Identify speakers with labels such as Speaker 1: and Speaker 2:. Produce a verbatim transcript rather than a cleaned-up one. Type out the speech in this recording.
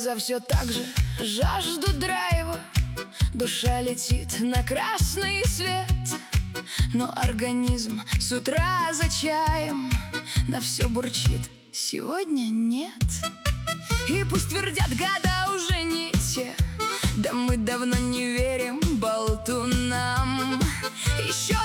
Speaker 1: глаза все так же жаждут драйва, душа летит на красный свет, но организм с утра за чаем на все бурчит: сегодня нет. И пусть твердят года уже не те, да мы давно не верим болтунам. Еще